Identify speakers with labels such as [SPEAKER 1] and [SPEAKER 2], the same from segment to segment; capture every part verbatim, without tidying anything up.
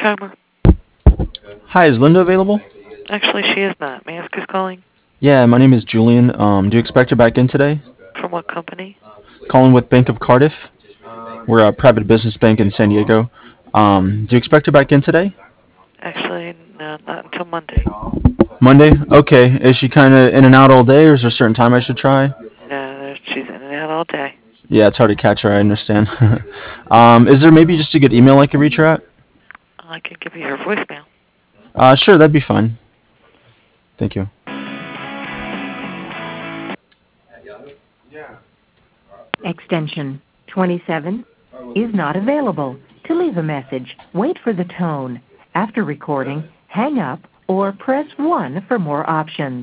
[SPEAKER 1] Charmer.
[SPEAKER 2] Hi, is Linda available?
[SPEAKER 1] Actually, she is not. May I ask who's calling?
[SPEAKER 2] Yeah, my name is Julian. Um, do you expect her back in today?
[SPEAKER 1] From what company?
[SPEAKER 2] Calling with Bank of Cardiff. We're a private business bank in San Diego. Um, do you expect her back in today?
[SPEAKER 1] Actually, no, not until Monday.
[SPEAKER 2] Monday? Okay. Is she kind of in and out all day, or is there a certain time I should try?
[SPEAKER 1] No, there- she's in and out all day.
[SPEAKER 2] Yeah, it's hard to catch her. I understand. um, is there maybe just a good email I could reach her at?
[SPEAKER 1] I can give you her voicemail.
[SPEAKER 2] Uh, sure, that'd be fine. Thank you.
[SPEAKER 3] Extension twenty-seven is not available. To leave a message, wait for the tone. After recording, hang up or press one for more options.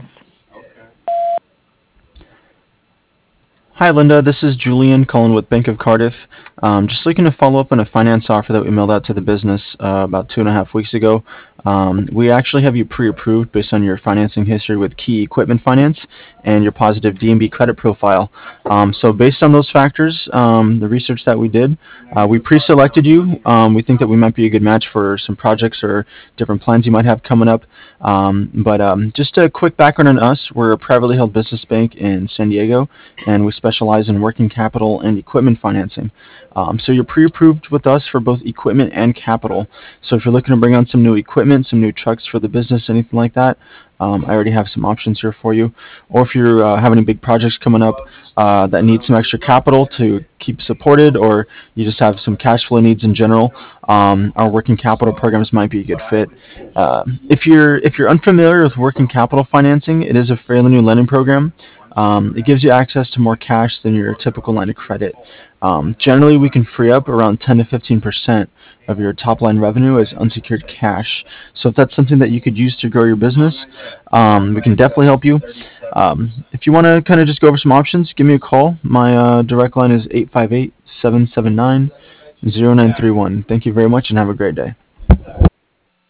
[SPEAKER 2] Hi, Linda. This is Julian calling with Bank of Cardiff. Um, just looking to follow up on a finance offer that we mailed out to the business uh, about two and a half weeks ago. Um, we actually have you pre-approved based on your financing history with Key Equipment Finance and your positive D and B credit profile. Um, so based on those factors, um, the research that we did, uh, we pre-selected you. Um, we think that we might be a good match for some projects or different plans you might have coming up. Um, but um, just a quick background on us. We're a privately held business bank in San Diego, and we specialize in working capital and equipment financing. Um, so you're pre-approved with us for both equipment and capital. So if you're looking to bring on some new equipment, some new trucks for the business, anything like that, um, I already have some options here for you. Or if you uh, have any big projects coming up uh, that need some extra capital to keep supported, or you just have some cash flow needs in general, um, our working capital programs might be a good fit. Uh, if you're if you're unfamiliar with working capital financing, it is a fairly new lending program. Um, it gives you access to more cash than your typical line of credit. Um, generally, we can free up around ten to fifteen percent of your top line revenue as unsecured cash. So if that's something that you could use to grow your business, um, we can definitely help you. Um, if you want to kind of just go over some options, give me a call. My uh, direct line is eight five eight, seven seven nine, zero nine three one. Thank you very much and have a great day.